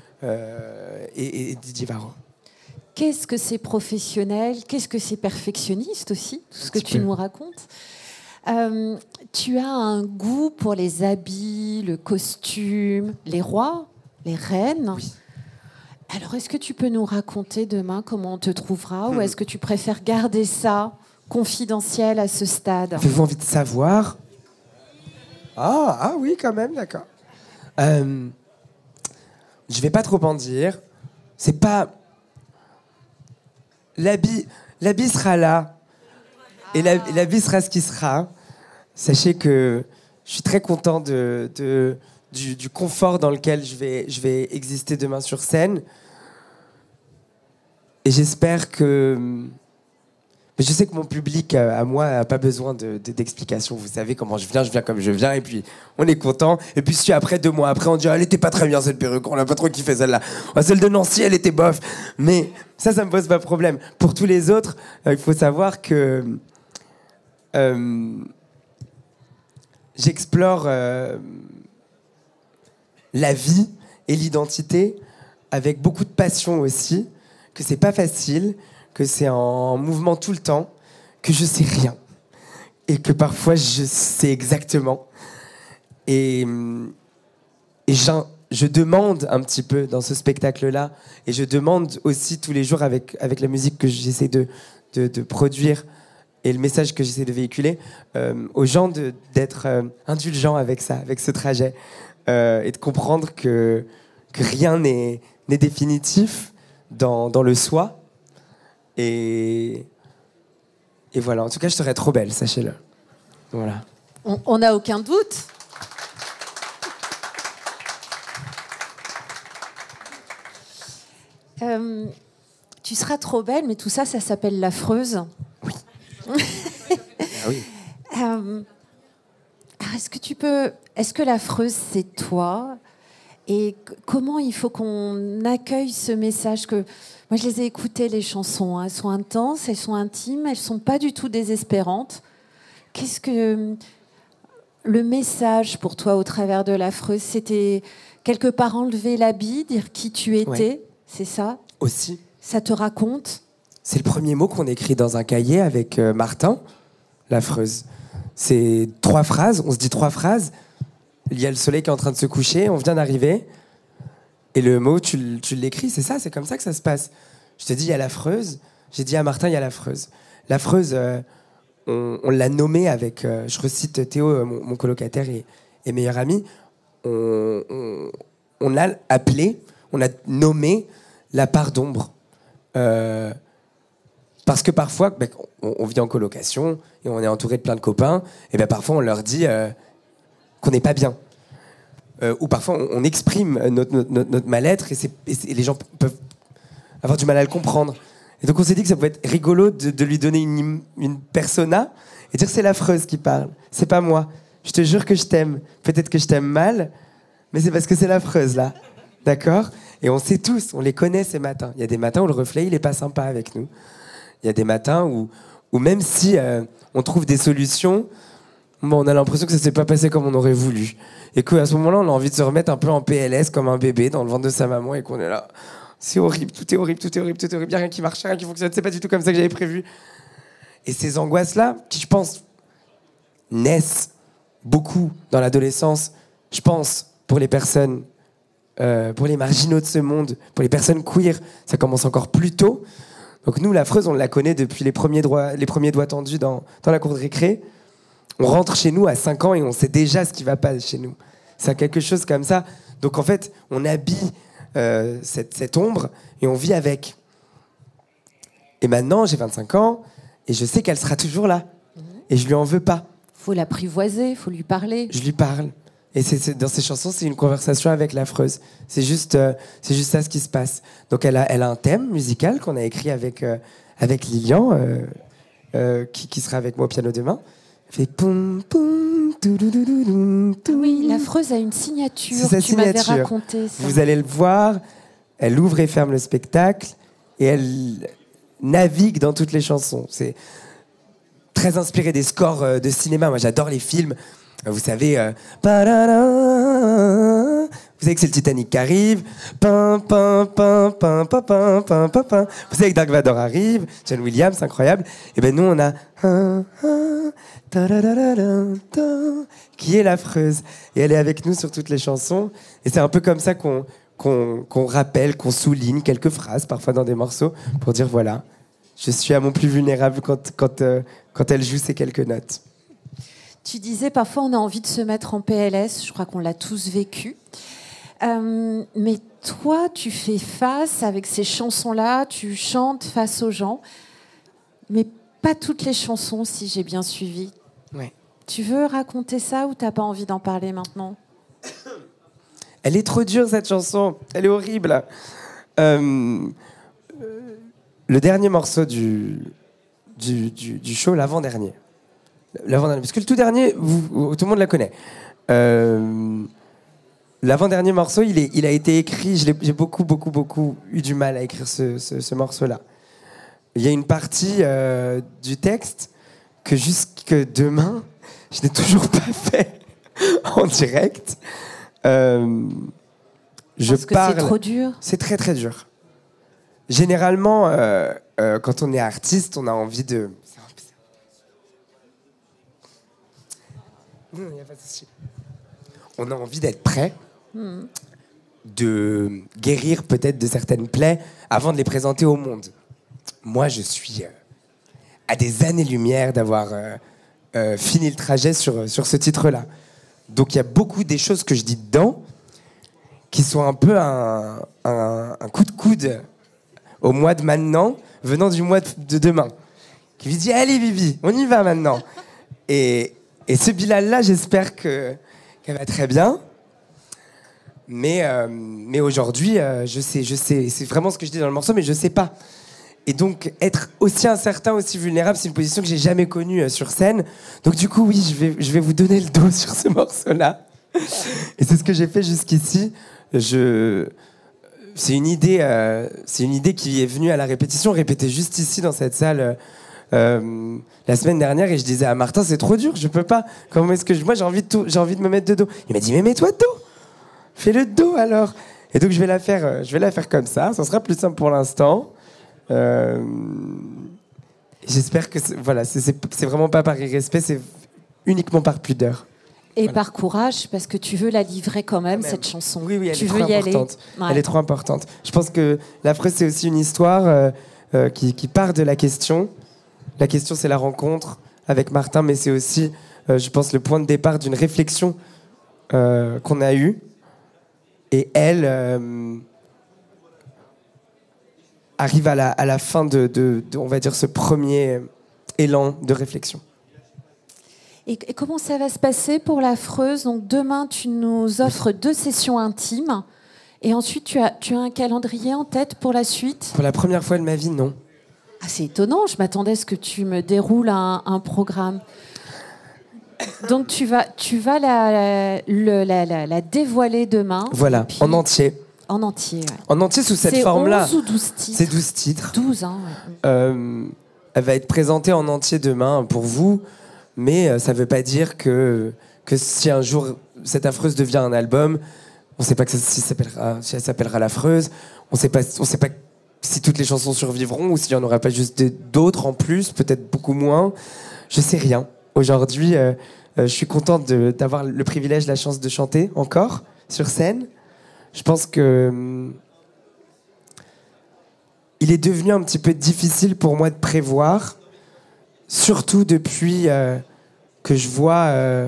et Didier Varro. Qu'est-ce que c'est professionnel? Qu'est-ce que c'est perfectionniste aussi, tout ce que tu nous racontes? Tu as un goût pour les habits, le costume, les rois, les reines. Oui. Alors, est-ce que tu peux nous raconter demain comment on te trouvera, ou est-ce que tu préfères garder ça confidentiel à ce stade? Avez-vous envie de savoir? Ah oui, quand même, d'accord. Je vais pas trop en dire. C'est pas... L'habit sera là. Et l'habit sera ce qui sera. Sachez que je suis très content du confort dans lequel je vais exister demain sur scène. Et j'espère que... Mais je sais que mon public, à moi, n'a pas besoin d'explications. Vous savez comment je viens comme je viens, et puis on est content. Et puis si après, 2 mois après, on dit « Elle était pas très bien cette perruque, on n'a pas trop kiffé celle-là. Celle de Nancy, elle était bof. » Mais ça me pose pas de problème. Pour tous les autres, il faut savoir que j'explore la vie et l'identité avec beaucoup de passion aussi, que c'est pas facile, que c'est en mouvement tout le temps, que je sais rien, et que parfois je sais exactement. Et je demande un petit peu dans ce spectacle-là, et je demande aussi tous les jours avec la musique que j'essaie de produire et le message que j'essaie de véhiculer, aux gens d'être indulgents avec ça, avec ce trajet, et de comprendre que rien n'est définitif dans le soi. Et voilà, en tout cas, je serais trop belle, sachez-le. Voilà. On n'a aucun doute. Tu seras trop belle, mais tout ça, ça s'appelle l'affreuse. Oui. Ah oui. Est-ce que l'affreuse, c'est toi? Et comment il faut qu'on accueille ce message que... Moi, je les ai écoutées, les chansons. Elles sont intenses, elles sont intimes, elles sont pas du tout désespérantes. Qu'est-ce que... Le message pour toi au travers de l'affreuse, c'était quelque part enlever l'habit, dire qui tu étais, ouais. C'est ça? Aussi. Ça te raconte? C'est le premier mot qu'on écrit dans un cahier avec Martin, l'affreuse. C'est 3 phrases, on se dit 3 phrases. Il y a le soleil qui est en train de se coucher, on vient d'arriver. Et le mot, tu l'écris, c'est ça, c'est comme ça que ça se passe. Je te dis, il y a l'affreuse. J'ai dit à Martin, il y a l'affreuse. L'affreuse, on l'a nommée avec... je recite Théo, mon colocataire et meilleur ami. On l'a appelé, on l'a nommé la part d'ombre. Parce que parfois, on vit en colocation et on est entouré de plein de copains, et parfois on leur dit qu'on n'est pas bien. Ou parfois on exprime notre mal-être et les gens peuvent avoir du mal à le comprendre. Et donc on s'est dit que ça pouvait être rigolo de lui donner une persona et dire c'est l'affreuse qui parle, c'est pas moi. Je te jure que je t'aime. Peut-être que je t'aime mal, mais c'est parce que c'est l'affreuse là. D'accord ? Et on sait tous, on les connaît ces matins. Il y a des matins où le reflet, il est pas sympa avec nous. Il y a des matins où même si on trouve des solutions, on a l'impression que ça s'est pas passé comme on aurait voulu. Et qu'à ce moment-là, on a envie de se remettre un peu en PLS comme un bébé dans le ventre de sa maman et qu'on est là. C'est horrible, tout est horrible, tout est horrible, tout est horrible. Il n'y a rien qui marche, rien qui fonctionne. C'est pas du tout comme ça que j'avais prévu. Et ces angoisses-là, qui je pense naissent beaucoup dans l'adolescence, je pense pour les personnes, pour les marginaux de ce monde, pour les personnes queer, ça commence encore plus tôt. Donc nous, l'affreuse, on la connaît depuis les premiers doigts tendus dans la cour de récré. On rentre chez nous à 5 ans et on sait déjà ce qui ne va pas chez nous. C'est quelque chose comme ça. Donc en fait, on habille cette ombre et on vit avec. Et maintenant, j'ai 25 ans et je sais qu'elle sera toujours là. Et je lui en veux pas. Faut l'apprivoiser, faut lui parler. Je lui parle. Et dans ces chansons, c'est une conversation avec l'affreuse. C'est juste ça ce qui se passe. Donc elle a un thème musical qu'on a écrit avec Lilian, qui sera avec moi au piano demain. Fait poum, poum, oui, l'affreuse a une signature. C'est sa signature. M'avais raconté ça. Vous allez le voir. Elle ouvre et ferme le spectacle et elle navigue dans toutes les chansons. C'est très inspiré des scores de cinéma. Moi, j'adore les films. Vous savez, vous savez que c'est le Titanic qui arrive. Vous savez que Dark Vador arrive. John Williams, incroyable. Et ben nous, on a qui est l'affreuse. Et elle est avec nous sur toutes les chansons. Et c'est un peu comme ça qu'on rappelle, qu'on souligne quelques phrases, parfois dans des morceaux, pour dire voilà, je suis à mon plus vulnérable quand elle joue ces quelques notes. Tu disais, parfois, on a envie de se mettre en PLS. Je crois qu'on l'a tous vécu. Mais toi, tu fais face avec ces chansons-là, tu chantes face aux gens. Mais pas toutes les chansons, si j'ai bien suivi. Ouais. Tu veux raconter ça ou t'as pas envie d'en parler maintenant ? Elle est trop dure, cette chanson. Elle est horrible. Le dernier morceau du show, l'avant-dernier, parce que le tout dernier, tout le monde la connaît. L'avant-dernier morceau, il a été écrit. J'ai beaucoup eu du mal à écrire ce morceau-là. Il y a une partie du texte que jusque demain, je n'ai toujours pas fait en direct. Parce que c'est trop dur. C'est très très dur. Généralement, quand on est artiste, on a envie de... On a envie d'être prêt, de guérir peut-être de certaines plaies avant de les présenter au monde. Moi, je suis à des années-lumière d'avoir fini le trajet sur ce titre-là. Donc, il y a beaucoup des choses que je dis dedans qui sont un peu un coup de coude au mois de maintenant, venant du mois de demain. Qui lui dit « Allez, Vivi, on y va maintenant !» Et Et ce Bilal-là, j'espère qu'elle va très bien. Mais aujourd'hui, je sais, c'est vraiment ce que je dis dans le morceau, mais je sais pas. Et donc, être aussi incertain, aussi vulnérable, c'est une position que j'ai jamais connue sur scène. Donc du coup, oui, je vais vous donner le dos sur ce morceau-là. Et c'est ce que j'ai fait jusqu'ici. C'est une idée qui est venue à la répétition, répétée juste ici dans cette salle la semaine dernière, et je disais à Martin, c'est trop dur, je peux pas. Comment est-ce que moi j'ai envie de me mettre de dos. Il m'a dit, mais mets-toi de dos, fais le dos alors. Et donc je vais la faire comme ça sera plus simple pour l'instant. J'espère que c'est vraiment pas par irrespect, c'est uniquement par pudeur. Et par courage, parce que tu veux la livrer quand même. Cette chanson. Oui, elle tu est trop importante. Ouais. Elle est trop importante. Je pense que l'affreuse, c'est aussi une histoire qui part de la question. La question, c'est la rencontre avec Martin, mais c'est aussi, je pense, le point de départ d'une réflexion qu'on a eue. Et elle arrive à la fin de, on va dire, ce premier élan de réflexion. Et comment ça va se passer pour l'affreuse? Donc demain, tu nous offres 2 sessions intimes. Et ensuite, tu as un calendrier en tête pour la suite? Pour la première fois de ma vie, non. Ah, c'est étonnant. Je m'attendais à ce que tu me déroules un programme. Donc tu vas la dévoiler demain. Voilà, en entier. En entier, ouais. En entier sous cette forme-là. C'est 11 ou 12 titres? C'est 12 titres. 12, hein. Ouais. Elle va être présentée en entier demain pour vous. Mais ça ne veut pas dire que si un jour cette affreuse devient un album, on ne sait pas si elle s'appellera l'affreuse, on ne sait pas si toutes les chansons survivront ou s'il n'y en aura pas juste d'autres en plus, peut-être beaucoup moins. Je ne sais rien. Aujourd'hui, je suis contente d'avoir le privilège, la chance de chanter encore sur scène. Je pense que il est devenu un petit peu difficile pour moi de prévoir. Surtout depuis que je vois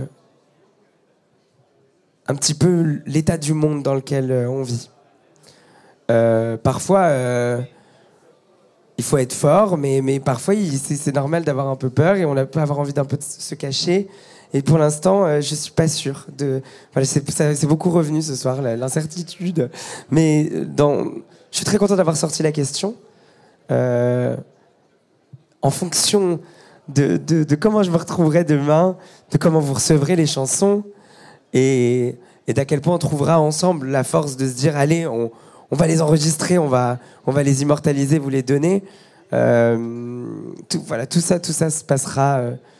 un petit peu l'état du monde dans lequel on vit. Parfois, il faut être fort, mais parfois, c'est normal d'avoir un peu peur et on peut avoir envie d'un peu de se cacher. Et pour l'instant, je ne suis pas sûre. C'est beaucoup revenu ce soir, l'incertitude. Mais je suis très content d'avoir sorti la question. En fonction de comment je me retrouverai demain, de comment vous recevrez les chansons et d'à quel point on trouvera ensemble la force de se dire allez, on va les enregistrer, on va les immortaliser, vous les donner. Tout ça se passera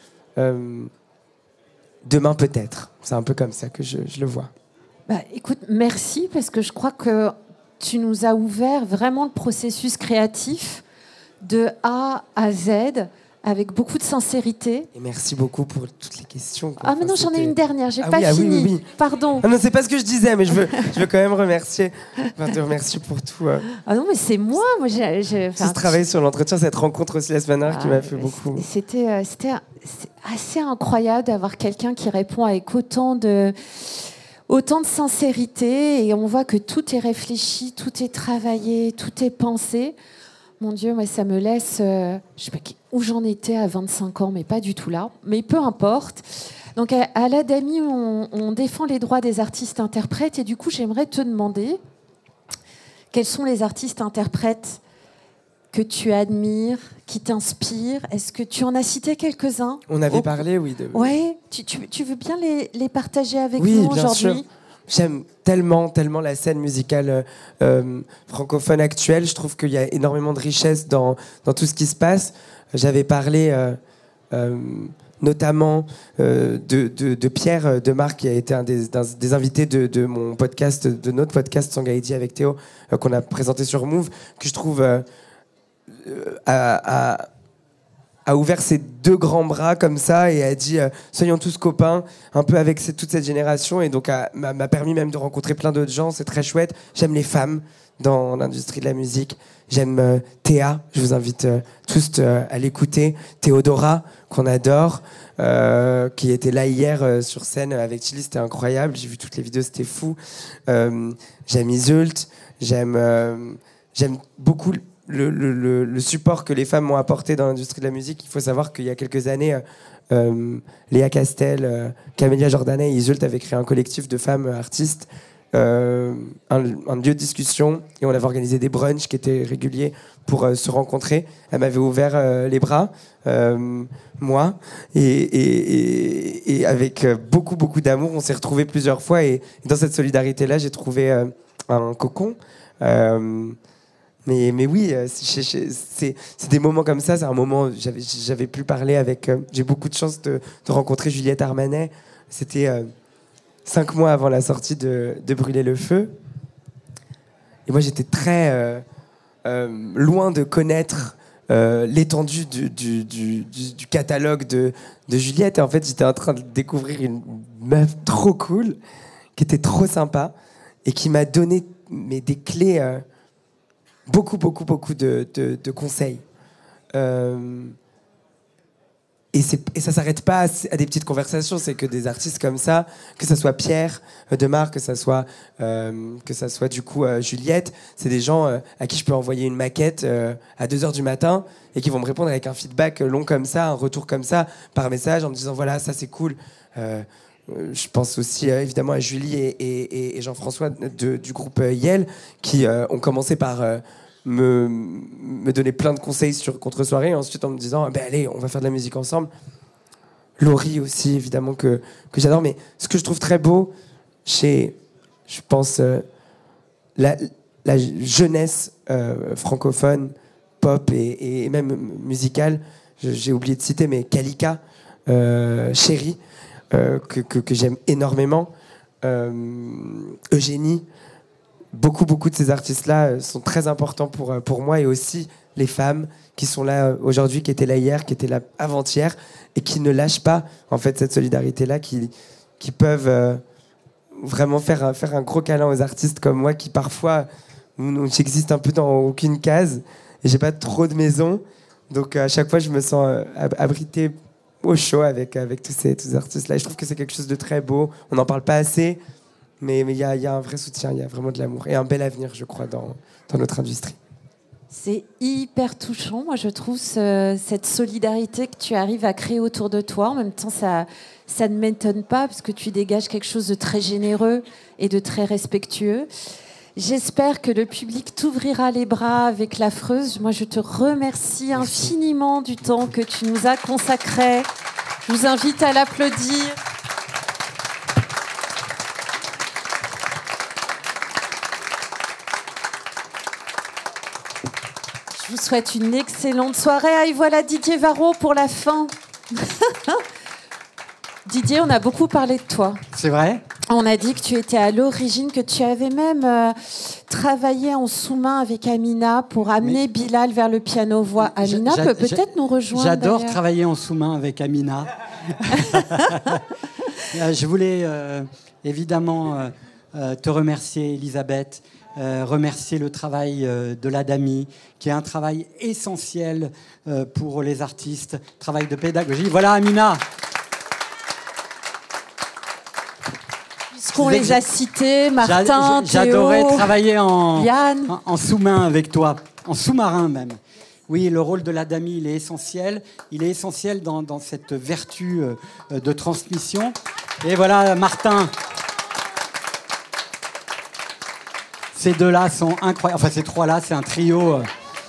demain peut-être. C'est un peu comme ça que je le vois. Bah, écoute, merci, parce que je crois que tu nous as ouvert vraiment le processus créatif de A à Z, avec beaucoup de sincérité. Et merci beaucoup pour toutes les questions. Ah, mais non, j'en ai une dernière, j'ai pas fini. Oui. Pardon. Ah non, c'est pas ce que je disais, mais je veux quand même te remercier pour tout. Ah non, mais c'est moi. Ce travail sur l'entretien, cette rencontre aussi la semaine dernière qui m'a fait beaucoup. C'était assez incroyable d'avoir quelqu'un qui répond avec autant de sincérité, et on voit que tout est réfléchi, tout est travaillé, tout est pensé. Mon Dieu, moi, ça me laisse... je sais pas où j'en étais à 25 ans, mais pas du tout là. Mais peu importe. Donc, à l'ADAMI, on défend les droits des artistes-interprètes. Et du coup, j'aimerais te demander quels sont les artistes-interprètes que tu admires, qui t'inspirent. Est-ce que tu en as cité quelques-uns? On avait parlé, oui. Ouais. Tu veux bien les partager avec nous aujourd'hui? Oui, bien sûr. J'aime tellement la scène musicale francophone actuelle. Je trouve qu'il y a énormément de richesse dans tout ce qui se passe. J'avais parlé notamment de Pierre Demarque, qui a été un des invités de mon podcast, de notre podcast Sangaïdi avec Théo, qu'on a présenté sur Move, que je trouve a ouvert ses 2 grands bras comme ça et a dit soyons tous copains, un peu avec toute cette génération, et donc m'a permis même de rencontrer plein d'autres gens. C'est très chouette. J'aime les femmes dans l'industrie de la musique. J'aime Théa, je vous invite tous à l'écouter. Théodora, qu'on adore, qui était là hier sur scène avec Chili, c'était incroyable. J'ai vu toutes les vidéos, c'était fou. J'aime Isult, j'aime beaucoup le support que les femmes ont apporté dans l'industrie de la musique. Il faut savoir qu'il y a quelques années, Léa Castel, Camélia Jordanais et Iseult avaient créé un collectif de femmes artistes, un lieu de discussion, et on avait organisé des brunchs qui étaient réguliers pour se rencontrer. Elle m'avait ouvert les bras, moi, et avec beaucoup d'amour, on s'est retrouvés plusieurs fois, et dans cette solidarité-là, j'ai trouvé un cocon. Mais oui, c'est des moments comme ça. C'est un moment, j'avais pu parler avec... j'ai beaucoup de chance de rencontrer Juliette Armanet. C'était 5 mois avant la sortie de Brûler le feu. Et moi, j'étais très loin de connaître l'étendue du catalogue de Juliette. Et en fait, j'étais en train de découvrir une meuf trop cool, qui était trop sympa, et qui m'a donné des clés... beaucoup de conseils. Et ça s'arrête pas à des petites conversations. C'est que des artistes comme ça, que ça soit Pierre Demar, que ça soit du coup Juliette, c'est des gens à qui je peux envoyer une maquette à 2h du matin et qui vont me répondre avec un feedback long comme ça, un retour comme ça, par message, en me disant voilà, ça c'est cool. Je pense aussi évidemment à Julie et Jean-François du groupe Yel, qui ont commencé par me donner plein de conseils sur contre-soirée, et ensuite en me disant allez, on va faire de la musique ensemble. Laurie aussi, évidemment, que j'adore. Mais ce que je trouve très beau chez, je pense, la jeunesse francophone, pop et même musicale, j'ai oublié de citer, mais Kalika, Chérie, que j'aime énormément, Eugénie, beaucoup de ces artistes-là sont très importants pour moi, et aussi les femmes qui sont là aujourd'hui, qui étaient là hier, qui étaient là avant-hier, et qui ne lâchent pas en fait cette solidarité-là, qui peuvent vraiment faire un gros câlin aux artistes comme moi, qui parfois j'existe un peu dans aucune case et j'ai pas trop de maison, donc à chaque fois je me sens abrité au chaud avec tous ces artistes-là. Et je trouve que c'est quelque chose de très beau. On n'en parle pas assez, mais il y a un vrai soutien, il y a vraiment de l'amour et un bel avenir, je crois, dans notre industrie. C'est hyper touchant, moi je trouve, cette solidarité que tu arrives à créer autour de toi. En même temps, ça ne m'étonne pas, parce que tu dégages quelque chose de très généreux et de très respectueux. J'espère que le public t'ouvrira les bras avec l'Affreuse. Moi, je te remercie infiniment du temps que tu nous as consacré. Je vous invite à l'applaudir. Je vous souhaite une excellente soirée. Ah, et voilà Didier Varro pour la fin. Didier, on a beaucoup parlé de toi. C'est vrai ? On a dit que tu étais à l'origine, que tu avais même travaillé en sous-main avec Amina pour amener Bilal vers le piano-voix. Amina peut peut-être nous rejoindre. J'adore d'ailleurs. travailler en sous-main avec Amina. Je voulais évidemment te remercier, Elisabeth, remercier le travail de l'ADAMI, qui est un travail essentiel pour les artistes, travail de pédagogie. Voilà, Amina. Qu'on les a cités, Martin, Théo, j'adorais travailler Yann. en sous-main avec toi, en sous-marin même. Oui, le rôle de l'ADAMI, il est essentiel. Il est essentiel dans cette vertu de transmission. Et voilà, Martin. Ces deux-là sont incroyables. Enfin, ces trois-là, c'est un trio.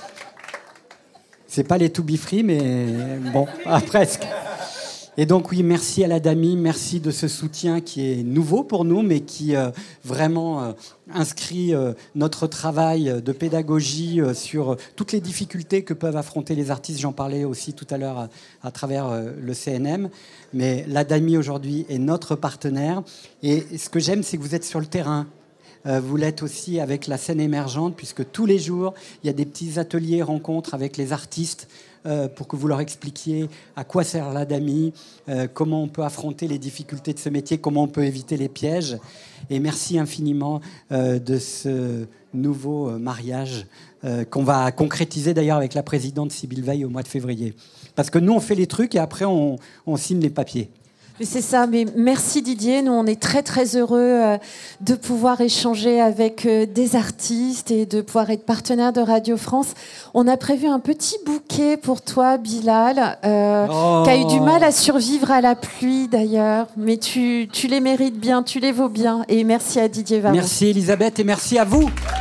C'est pas les To Be Free, mais bon, presque. Et donc oui, merci à l'ADAMI, merci de ce soutien qui est nouveau pour nous, mais qui vraiment inscrit notre travail de pédagogie sur toutes les difficultés que peuvent affronter les artistes. J'en parlais aussi tout à l'heure à travers le CNM. Mais l'ADAMI aujourd'hui est notre partenaire. Et ce que j'aime, c'est que vous êtes sur le terrain. Vous l'êtes aussi avec la scène émergente, puisque tous les jours, il y a des petits ateliers, rencontres avec les artistes, pour que vous leur expliquiez à quoi sert l'ADAMI, comment on peut affronter les difficultés de ce métier, comment on peut éviter les pièges. Et merci infiniment de ce nouveau mariage qu'on va concrétiser d'ailleurs avec la présidente Sybille Veil au mois de février. Parce que nous, on fait les trucs et après, on signe les papiers. Mais c'est ça, mais merci Didier. Nous, on est très très heureux de pouvoir échanger avec des artistes et de pouvoir être partenaire de Radio France. On a prévu un petit bouquet pour toi, Bilal, qui a eu du mal à survivre à la pluie d'ailleurs. Mais tu les mérites bien, tu les vaux bien. Et merci à Didier Varron. Merci Elisabeth et merci à vous.